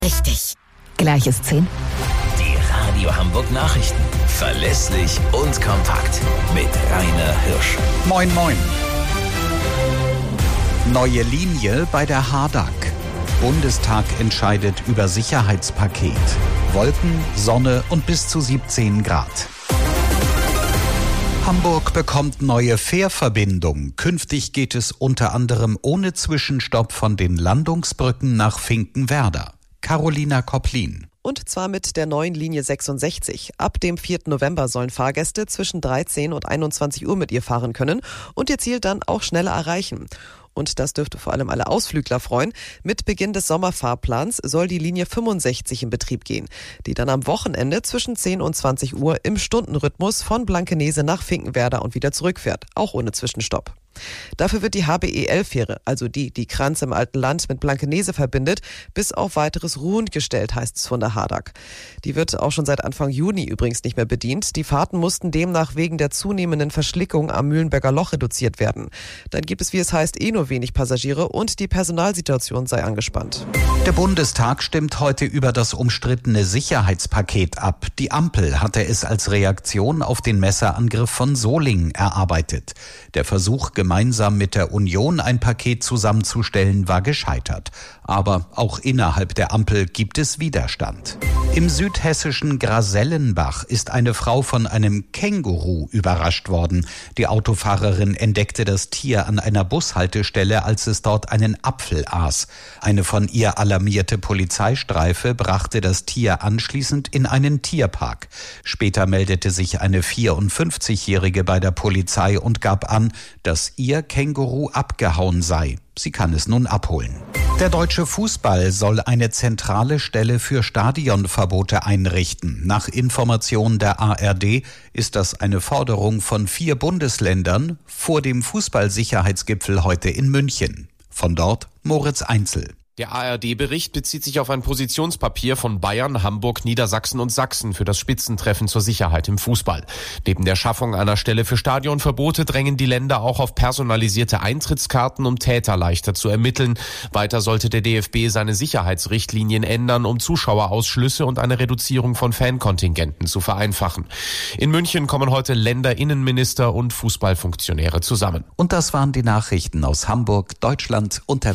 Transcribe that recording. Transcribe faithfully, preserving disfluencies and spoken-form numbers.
Richtig. Gleich ist zehn. Die Radio Hamburg Nachrichten. Verlässlich und kompakt. Mit Rainer Hirsch. Moin, moin. Neue Linie bei der H D A G. Bundestag entscheidet über Sicherheitspaket. Wolken, Sonne und bis zu siebzehn Grad. Hamburg bekommt neue Fährverbindung. Künftig geht es unter anderem ohne Zwischenstopp von den Landungsbrücken nach Finkenwerder. Carolina Kopplin. Und zwar mit der neuen Linie sechsundsechzig. Ab dem vierten November sollen Fahrgäste zwischen dreizehn und einundzwanzig Uhr mit ihr fahren können und ihr Ziel dann auch schneller erreichen. Und das dürfte vor allem alle Ausflügler freuen. Mit Beginn des Sommerfahrplans soll die Linie fünfundsechzig in Betrieb gehen, die dann am Wochenende zwischen zehn und zwanzig Uhr im Stundenrhythmus von Blankenese nach Finkenwerder und wieder zurückfährt, auch ohne Zwischenstopp. Dafür wird die H B E L-Fähre, also die, die Kranz im alten Land mit Blankenese verbindet, bis auf weiteres ruhend gestellt, heißt es von der H D A G. Die wird auch schon seit Anfang Juni übrigens nicht mehr bedient. Die Fahrten mussten demnach wegen der zunehmenden Verschlickung am Mühlenberger Loch reduziert werden. Dann gibt es, wie es heißt, eh nur wenig Passagiere und die Personalsituation sei angespannt. Der Bundestag stimmt heute über das umstrittene Sicherheitspaket ab. Die Ampel hatte es als Reaktion auf den Messerangriff von Solingen erarbeitet. Der Versuch, gemeinsam mit der Union ein Paket zusammenzustellen, war gescheitert. Aber auch innerhalb der Ampel gibt es Widerstand. Im südhessischen Grasellenbach ist eine Frau von einem Känguru überrascht worden. Die Autofahrerin entdeckte das Tier an einer Bushaltestelle, als es dort einen Apfel aß. Eine von ihr alarmierte Polizeistreife brachte das Tier anschließend in einen Tierpark. Später meldete sich eine vierundfünfzigjährige bei der Polizei und gab an, dass ihr Känguru abgehauen sei. Sie kann es nun abholen. Der deutsche Fußball soll eine zentrale Stelle für Stadionverbote einrichten. Nach Informationen der A R D ist das eine Forderung von vier Bundesländern vor dem Fußballsicherheitsgipfel heute in München. Von dort Moritz Einzel. Der A R D-Bericht bezieht sich auf ein Positionspapier von Bayern, Hamburg, Niedersachsen und Sachsen für das Spitzentreffen zur Sicherheit im Fußball. Neben der Schaffung einer Stelle für Stadionverbote drängen die Länder auch auf personalisierte Eintrittskarten, um Täter leichter zu ermitteln. Weiter sollte der D F B seine Sicherheitsrichtlinien ändern, um Zuschauerausschlüsse und eine Reduzierung von Fankontingenten zu vereinfachen. In München kommen heute Länderinnenminister und Fußballfunktionäre zusammen. Und das waren die Nachrichten aus Hamburg, Deutschland und der